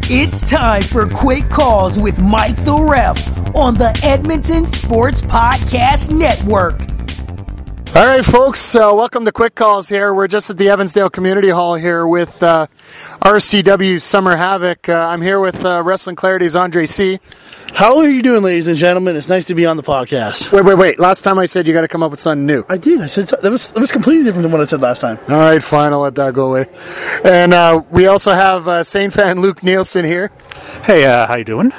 It's time for Quick Calls with Mike the Ref on the Edmonton Sports Podcast Network. All right, folks, welcome to Quick Calls here. We're just at the Evansdale Community Hall here with RCW Summer Havoc. I'm here with Wrestling Clarity's Andre C. How are you doing, ladies and gentlemen? It's nice to be on the podcast. Wait. Last time I said you got to come up with something new. I did. I said that was completely different than what I said last time. All right, fine. I'll let that go away. And we also have Saint fan Luke Nielsen here. Hey, how you doing?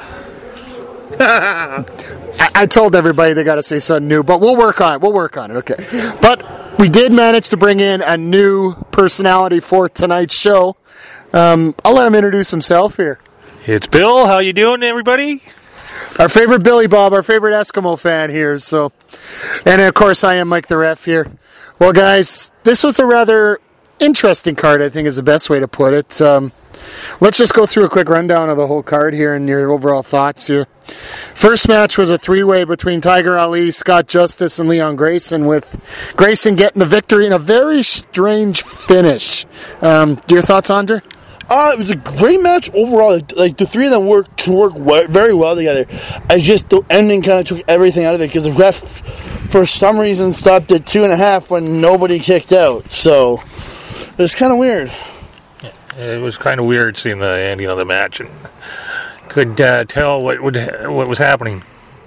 I told everybody they got to say something new, but we'll work on it. Okay. But we did manage to bring in a new personality for tonight's show. I'll let him introduce himself here. It's Bill. How you doing, everybody? Our favorite Billy Bob, our favorite Eskimo fan here. So, and of course, I am Mike the Ref here. Well, guys, this was a rather interesting card, I think is the best way to put it. Let's just go through a quick rundown of the whole card here and your overall thoughts here. First match was a three-way between Tiger Ali, Scott Justice, and Leon Grayson, with Grayson getting the victory in a very strange finish. Your thoughts, Andre? It was a great match overall. Like the three of them can work very well together. The ending kind of took everything out of it because the ref, for some reason, stopped at 2.5 when nobody kicked out. So it was kind of weird. It was kind of weird seeing the ending of the match and couldn't tell what was happening.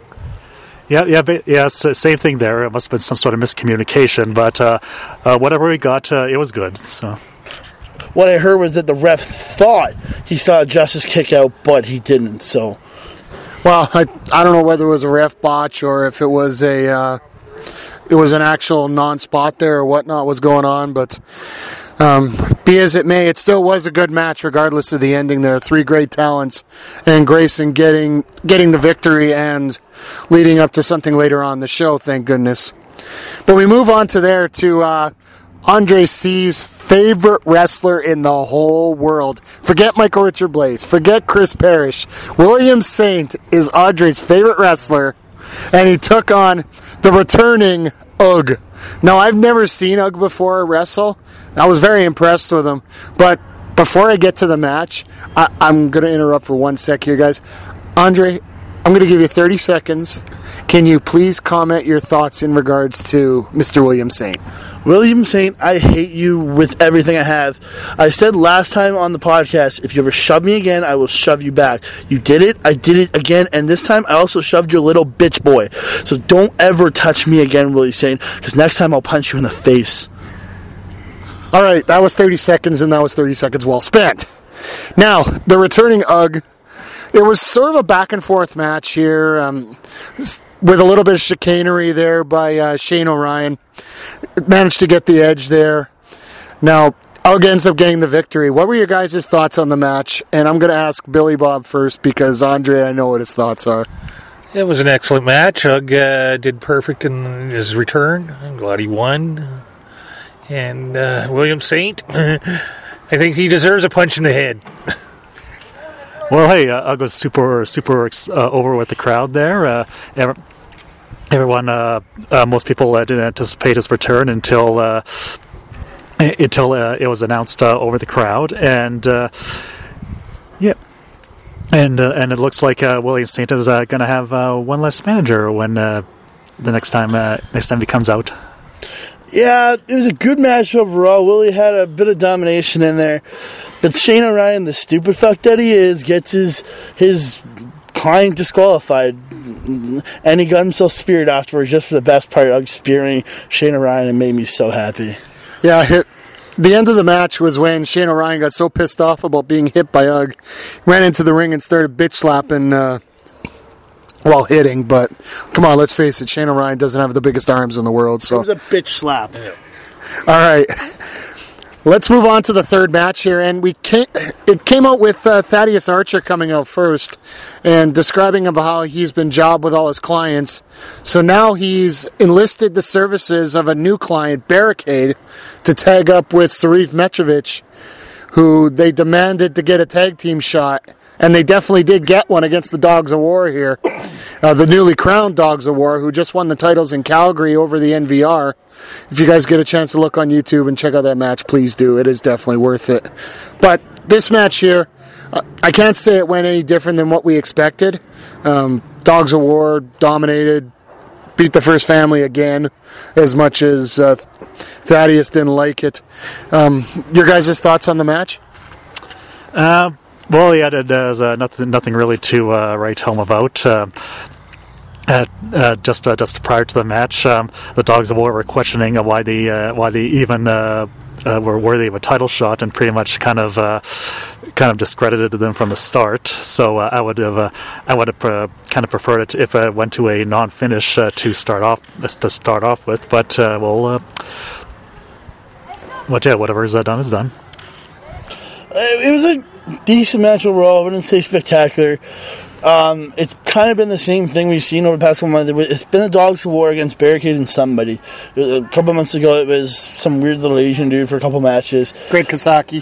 Yeah. Same thing there. It must have been some sort of miscommunication, but whatever we got, it was good. So. What I heard was that the ref thought he saw Justice kick out, but he didn't. So, well, I don't know whether it was a ref botch or if it was an actual non-spot there or whatnot was going on. But be as it may, it still was a good match regardless of the ending. There are three great talents, and Grayson getting the victory and leading up to something later on in the show. Thank goodness. But we move on to Andre C's favorite wrestler in the whole world. Forget Michael Richard Blaze. Forget Chris Parrish. William Saint is Andre's favorite wrestler, and he took on the returning Ugg. Now, I've never seen Ugg before wrestle. I was very impressed with him. But before I get to the match, I'm going to interrupt for 1 sec here, guys. Andre, I'm going to give you 30 seconds. Can you please comment your thoughts in regards to Mr. William Saint? William Saint, I hate you with everything I have. I said last time on the podcast, if you ever shove me again, I will shove you back. You did it, I did it again, and this time I also shoved your little bitch boy. So don't ever touch me again, William Saint, because next time I'll punch you in the face. All right, that was 30 seconds, and that was 30 seconds well spent. Now, the returning Ugg. It was sort of a back-and-forth match here, with a little bit of chicanery there by Shane O'Ryan. Managed to get the edge there. Now, Ugg ends up getting the victory. What were your guys' thoughts on the match? And I'm going to ask Billy Bob first because Andre, I know what his thoughts are. It was an excellent match. Ugg did perfect in his return. I'm glad he won. And William Saint, I think he deserves a punch in the head. Well, hey, Ugg was super over with the crowd there. Everyone, most people didn't anticipate his return until it was announced over the crowd, and it looks like William Saint is going to have one less manager when the next time he comes out. Yeah, it was a good match overall. Willie had a bit of domination in there, but Shane O'Ryan, the stupid fuck that he is, gets his client disqualified, and he got himself speared afterwards just for the best part of spearing Shane O'Ryan, and made me so happy. Yeah, the end of the match was when Shane O'Ryan got so pissed off about being hit by Ugg, ran into the ring and started bitch slapping while hitting. But come on, let's face it, Shane O'Ryan doesn't have the biggest arms in the world. So it was a bitch slap. Yeah. All right. Let's move on to the third match here, and it came out with Thaddeus Archer coming out first and describing of how he's been jobbed with all his clients. So now he's enlisted the services of a new client, Barricade, to tag up with Sarif Metrovic, who they demanded to get a tag team shot, and they definitely did get one against the Dogs of War here. The newly crowned Dogs of War, who just won the titles in Calgary over the NVR. If you guys get a chance to look on YouTube and check out that match, please do. It is definitely worth it. But this match here I can't say it went any different than what we expected. Dogs of War dominated, beat the First Family again, as much as Thaddeus didn't like it. Your guys' thoughts on the match? Well, yeah, there's nothing really to write home about. Just prior to the match, the Dogs of War were questioning why they even were worthy of a title shot, and pretty much kind of discredited them from the start. So I would have kind of preferred it if it went to a non-finish to start off with. But whatever is done is done. It was a decent match overall. I wouldn't say spectacular. It's kind of been the same thing we've seen over the past couple months. It's been the Dogs of War against Barricade and somebody. A couple months ago, it was some weird little Asian dude for a couple matches. Great Kasaki.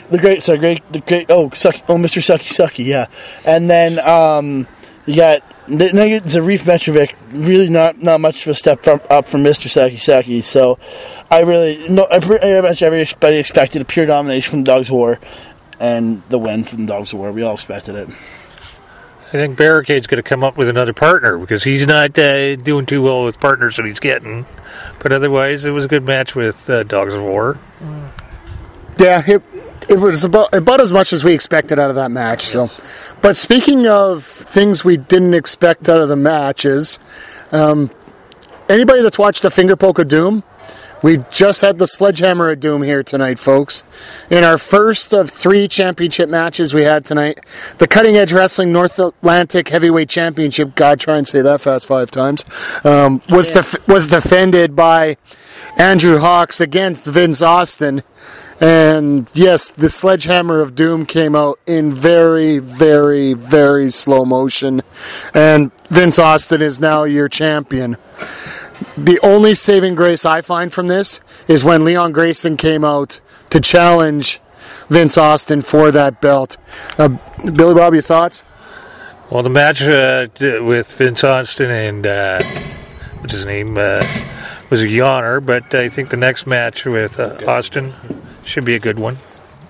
Mr. Sucky, yeah. And then you got Zarif Metrovic, really not much of a step up from Mr. Saki. So I pretty much everybody expected a pure domination from the Dogs of War, and the win from the Dogs of War. We all expected it. I think Barricade's going to come up with another partner because he's not doing too well with partners that he's getting. But otherwise, it was a good match with Dogs of War. Yeah, it was about as much as we expected out of that match. So, but speaking of things we didn't expect out of the matches, anybody that's watched the Finger Poke of Doom, we just had the Sledgehammer of Doom here tonight, folks. In our first of 3 championship matches we had tonight, the Cutting Edge Wrestling North Atlantic Heavyweight Championship, God, try and say that fast 5 times, was defended by Andrew Hawks against Vince Austin. And yes, the Sledgehammer of Doom came out in very, very, very slow motion. And Vince Austin is now your champion. The only saving grace I find from this is when Leon Grayson came out to challenge Vince Austin for that belt. Billy Bob, your thoughts? Well, the match with Vince Austin and what's his name was a yawner, but I think the next match with Austin should be a good one.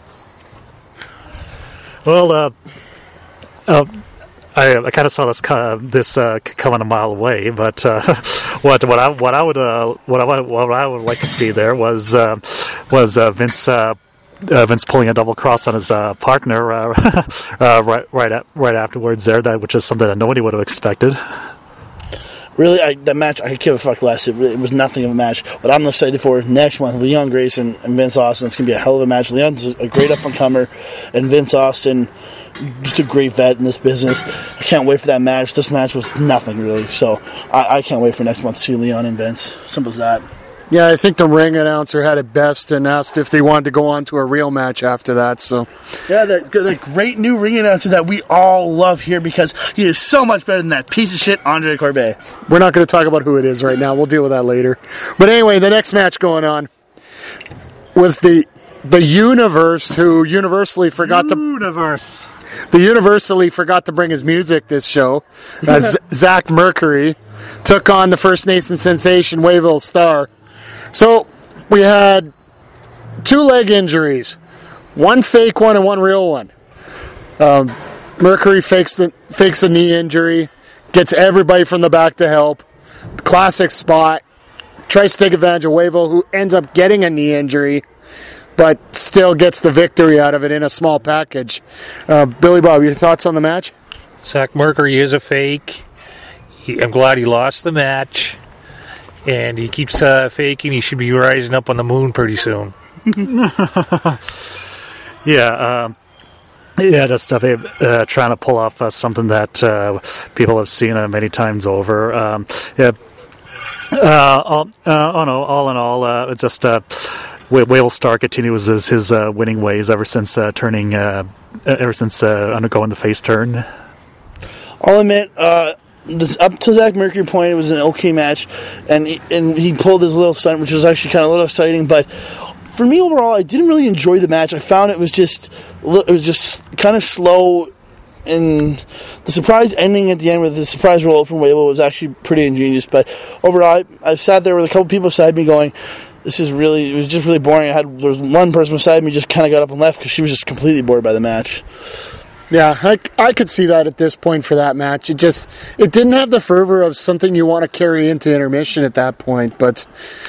Well, I kind of saw this coming a mile away, but what I would like to see there was Vince pulling a double cross on his partner right afterwards there, which is something that nobody would have expected. Really, that match, I could give a fuck less. It was nothing of a match. What I'm excited for next month, Leon Grayson and Vince Austin, it's going to be a hell of a match. Leon's a great up-and-comer, and Vince Austin, just a great vet in this business. I can't wait for that match. This match was nothing, really. So I can't wait for next month to see Leon and Vince. Simple as that. Yeah, I think the ring announcer had it best and asked if they wanted to go on to a real match after that. So, yeah, the great new ring announcer that we all love here because he is so much better than that piece of shit Andre Corbet. We're not going to talk about who it is right now. We'll deal with that later. But anyway, the next match going on was the Universe, who universally forgot to bring his music this show. Zach Mercury took on the First Nation sensation Wayville Star. So we had 2 leg injuries, one fake one and one real one. Mercury fakes a knee injury, gets everybody from the back to help. Classic spot. Tries to take advantage of Wayville, who ends up getting a knee injury, but still gets the victory out of it in a small package. Billy Bob, your thoughts on the match? Zach Mercury is a fake. I'm glad he lost the match. And he keeps faking. He should be rising up on the moon pretty soon. Just trying to pull off something that people have seen many times over. All in all, it's just Wayville Star continues his winning ways ever since undergoing the face turn. I'll admit, up to Zach Mercury point, it was an okay match, and he pulled his little stunt, which was actually kind of a little exciting. But for me overall, I didn't really enjoy the match. I found it was just kind of slow, and the surprise ending at the end with the surprise roll from Wayville was actually pretty ingenious. But overall, I sat there with a couple people beside me going, it was just really boring. There was one person beside me just kind of got up and left because she was just completely bored by the match. Yeah, I could see that at this point for that match. It didn't have the fervor of something you want to carry into intermission at that point. But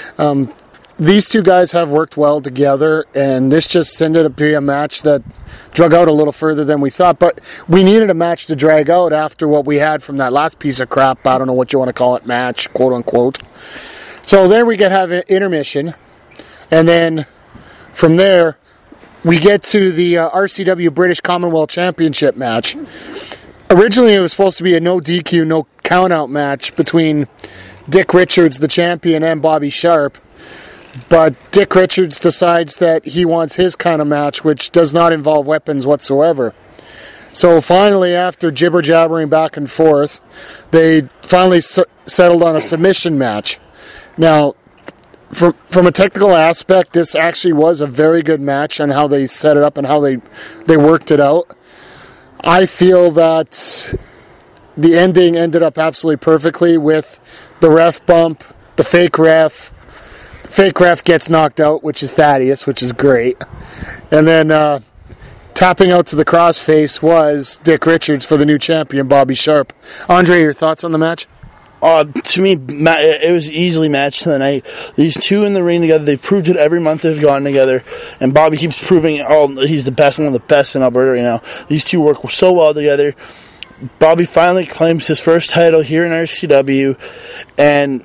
these two guys have worked well together, and this just ended up being a match that drug out a little further than we thought. But we needed a match to drag out after what we had from that last piece of crap, I don't know what you want to call it, match, quote unquote. So there we have intermission, and then from there we get to the RCW British Commonwealth Championship match. Originally, it was supposed to be a no DQ, no count-out match between Dick Richards, the champion, and Bobby Sharp. But Dick Richards decides that he wants his kind of match, which does not involve weapons whatsoever. So finally, after jibber-jabbering back and forth, they finally settled on a submission match. Now, from a technical aspect, this actually was a very good match on how they set it up and how they worked it out. I feel that the ending ended up absolutely perfectly with the ref bump, the fake ref. The fake ref gets knocked out, which is Thaddeus, which is great. And then tapping out to the crossface was Dick Richards for the new champion, Bobby Sharp. Andre, your thoughts on the match? To me, it was easily matched of the night. These two in the ring together, they've proved it every month they've gone together. And Bobby keeps proving, he's the best, one of the best in Alberta right now. These two work so well together. Bobby finally claims his first title here in RCW. And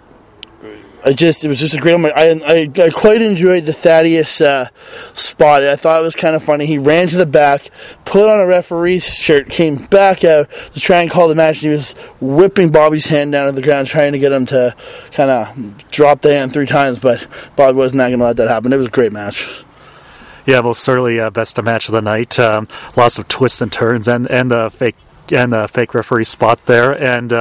it was just a great moment. I quite enjoyed the Thaddeus spot. I thought it was kind of funny. He ran to the back, put on a referee's shirt, came back out to try and call the match. And he was whipping Bobby's hand down to the ground, trying to get him to kind of drop the hand 3 times. But Bobby was not going to let that happen. It was a great match. Yeah, most certainly best match of the night. Lots of twists and turns, and the fake referee spot there, and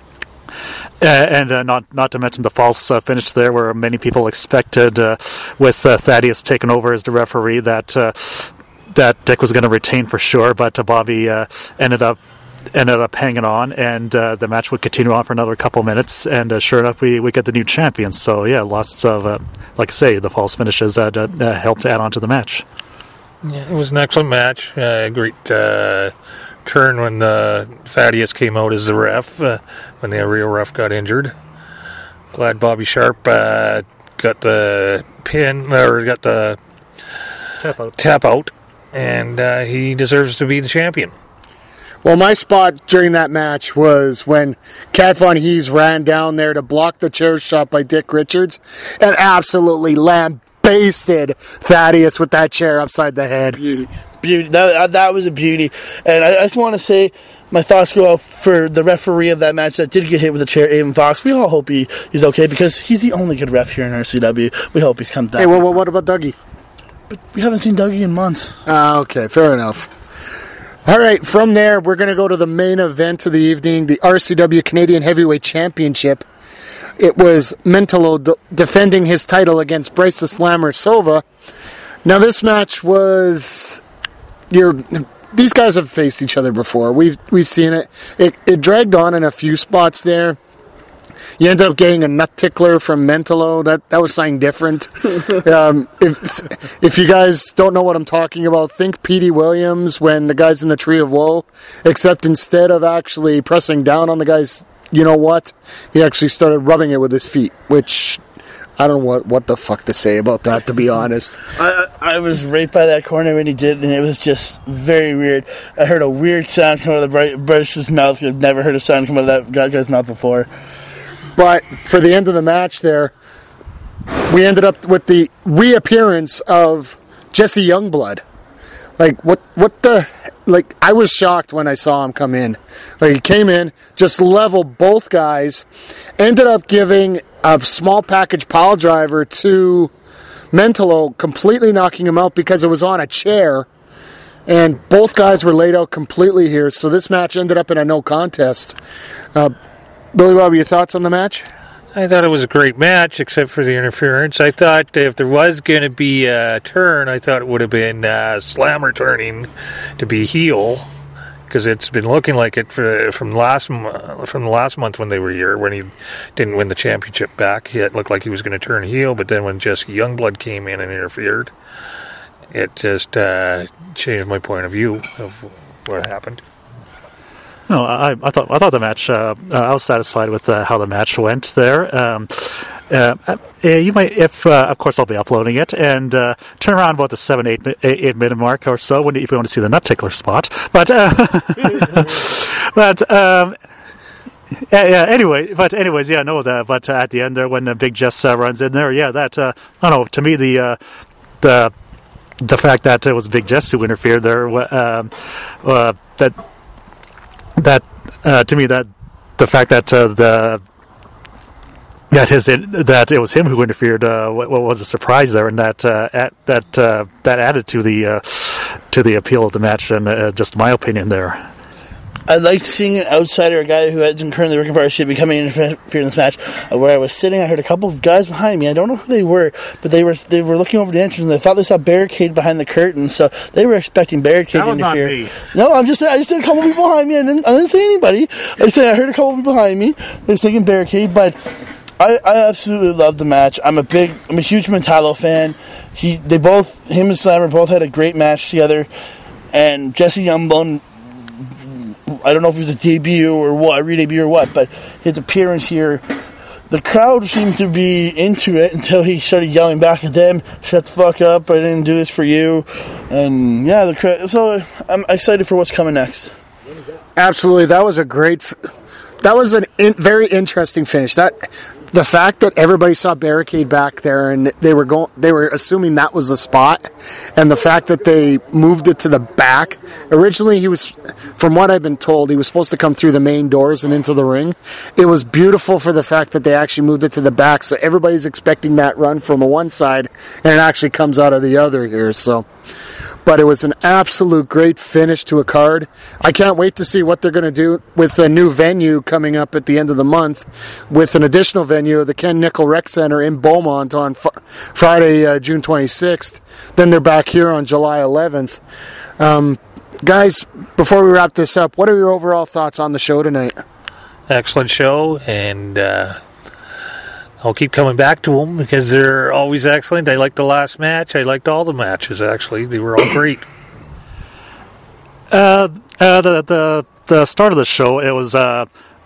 not to mention the false finish there, where many people expected, with Thaddeus taking over as the referee, that Dick was going to retain for sure, but Bobby ended up hanging on, and the match would continue on for another couple minutes, and sure enough, we get the new champions. So yeah, lots of, like I say, the false finishes that helped add on to the match. Yeah, it was an excellent match. Great turn when Thaddeus came out as the ref, when the real ref got injured. Glad Bobby Sharp got the pin, or got the tap out, and he deserves to be the champion. Well, my spot during that match was when Kat Von Hees ran down there to block the chair shot by Dick Richards and absolutely lambasted Thaddeus with that chair upside the head. Beauty. That was a beauty. And I just want to say my thoughts go out for the referee of that match that did get hit with a chair, Avon Fox. We all hope he's okay, because he's the only good ref here in RCW. We hope he's come back. Hey, well, what about Dougie? But we haven't seen Dougie in months. Okay, fair enough. All right, from there, we're going to go to the main event of the evening, the RCW Canadian Heavyweight Championship. It was Mentolo defending his title against Bryce the Slammer Sova. Now, this match was... These guys have faced each other before. We've seen it. It dragged on in a few spots there. You ended up getting a nut tickler from Mentolo. That was something different. If you guys don't know what I'm talking about, think Petey Williams when the guy's in the Tree of Woe, except instead of actually pressing down on the guy's, you know what, he actually started rubbing it with his feet, which... I don't know what the fuck to say about that, to be honest. I was right by that corner when he did, and it was just very weird. I heard a weird sound come out of Bryce's mouth. I've never heard a sound come out of that guy's mouth before. But for the end of the match there, we ended up with the reappearance of Jesse Youngblood. Like, what the... Like, I was shocked when I saw him come in. Like, he came in, just leveled both guys, ended up giving a small package pile driver to Mentolo, completely knocking him out because it was on a chair, and both guys were laid out completely here, so this match ended up in a no contest. Billy Bob, your thoughts on the match? I thought it was a great match, except for the interference. I thought if there was going to be a turn, I thought it would have been Slammer turning to be heel, because it's been looking like it from last month when they were here, when he didn't win the championship back. It looked like he was going to turn heel, but then when Jesse Youngblood came in and interfered, it just changed my point of view of what happened. No, I thought the match. I was satisfied with how the match went there. You might, if of course, I'll be uploading it and turn around about the 7-8 minute mark or so if you want to see the nut tickler spot. But anyways, yeah, no, but at the end there when Big Jess runs in there, yeah, that I don't know. To me, the fact that it was Big Jess who interfered there, that to me that the fact that that it was him who interfered what was a surprise there, and that added to the appeal of the match, and just my opinion there. I liked seeing an outsider, a guy who hasn't currently working for RCW, becoming interfere in this match. Where I was sitting, I heard a couple of guys behind me. I don't know who they were, but they were looking over the entrance, and they thought they saw Barricade behind the curtain, so they were expecting Barricade to interfere. Not me. No, I just said a couple of people behind me, and I didn't say anybody. I heard a couple of people behind me. They were thinking Barricade, but I absolutely loved the match. I'm a huge Metallo fan. Him and Slammer both had a great match together, and Jesse Youngblood, I don't know if it was a debut or what, a re-debut or what, but his appearance here, the crowd seemed to be into it until he started yelling back at them, "Shut the fuck up, I didn't do this for you." And yeah, the crowd, so I'm excited for what's coming next. Absolutely, that was a very interesting finish. The fact that everybody saw Barricade back there and they were assuming that was the spot, and the fact that they moved it to the back. Originally, he was, from what I've been told, he was supposed to come through the main doors and into the ring. It was beautiful for the fact that they actually moved it to the back, so everybody's expecting that run from one side, and it actually comes out of the other here. But it was an absolute great finish to a card. I can't wait to see what they're going to do with a new venue coming up at the end of the month, with an additional venue, the Ken Nickel Rec Center in Beaumont on Friday, June 26th. Then they're back here on July 11th. Guys, before we wrap this up, what are your overall thoughts on the show tonight? Excellent show, and I'll keep coming back to them because they're always excellent. I liked the last match. I liked all the matches, actually. They were all great. The start of the show, it was the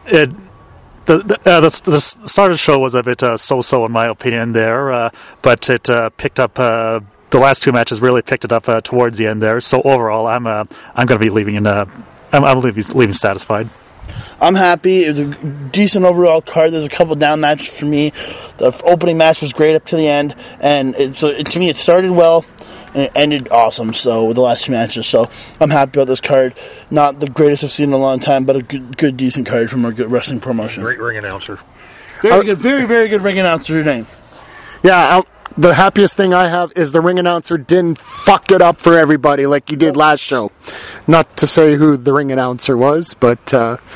start of the show was a bit so-so in my opinion there, but it picked up. The last two matches really picked it up towards the end there. So overall, I'm going to be leaving I'm leaving satisfied. I'm happy. It was a decent overall card. There's a couple down matches for me. The opening match was great up to the end, and to me it started well and it ended awesome. So with the last two matches, so I'm happy about this card. Not the greatest I've seen in a long time, but a good decent card from a good wrestling promotion. Great ring announcer. Very good, very good ring announcer today. Yeah. The happiest thing I have is the ring announcer didn't fuck it up for everybody like he did last show. Not to say who the ring announcer was, but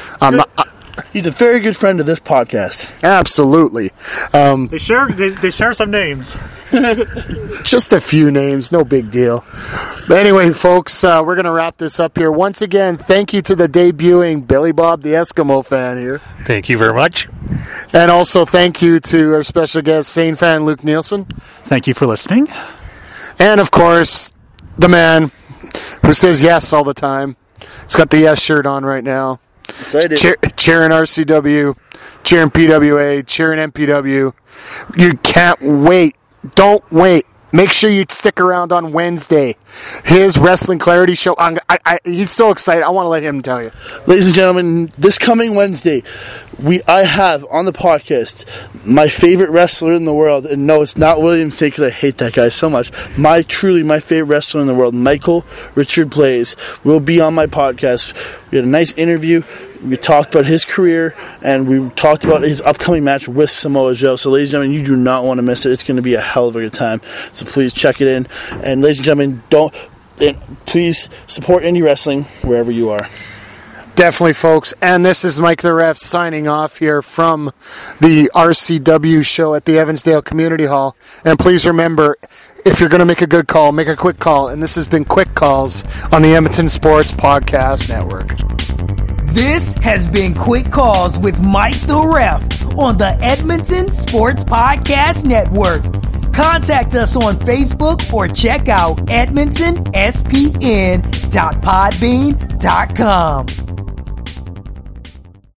he's a very good friend of this podcast. Absolutely. They share some names. Just a few names, no big deal. But anyway, folks, we're going to wrap this up here. Once again, thank you to the debuting Billy Bob the Eskimo fan here. Thank you very much. And also thank you to our special guest, Sane fan Luke Nielsen. Thank you for listening. And of course, the man who says yes all the time. He's got the yes shirt on right now. Cheering RCW, cheering PWA, cheering MPW. You can't wait. Don't wait. Make sure you stick around on Wednesday. His Wrestling Clarity show. He's so excited. I want to let him tell you. Ladies and gentlemen, this coming Wednesday, I have on the podcast my favorite wrestler in the world. And no, it's not William Say, because I hate that guy so much. My favorite wrestler in the world, Michael Richard Blaze, will be on my podcast. We had a nice interview. We talked about his career, and we talked about his upcoming match with Samoa Joe. So, ladies and gentlemen, you do not want to miss it. It's going to be a hell of a good time. So please check it in. And ladies and gentlemen, please support indie wrestling wherever you are. Definitely, folks. And this is Mike the Ref signing off here from the RCW show at the Evansdale Community Hall. And please remember, if you're going to make a good call, make a quick call. And this has been Quick Calls on the Edmonton Sports Podcast Network. This has been Quick Calls with Mike the Ref on the Edmonton Sports Podcast Network. Contact us on Facebook or check out EdmontonSPN www.podbean.com.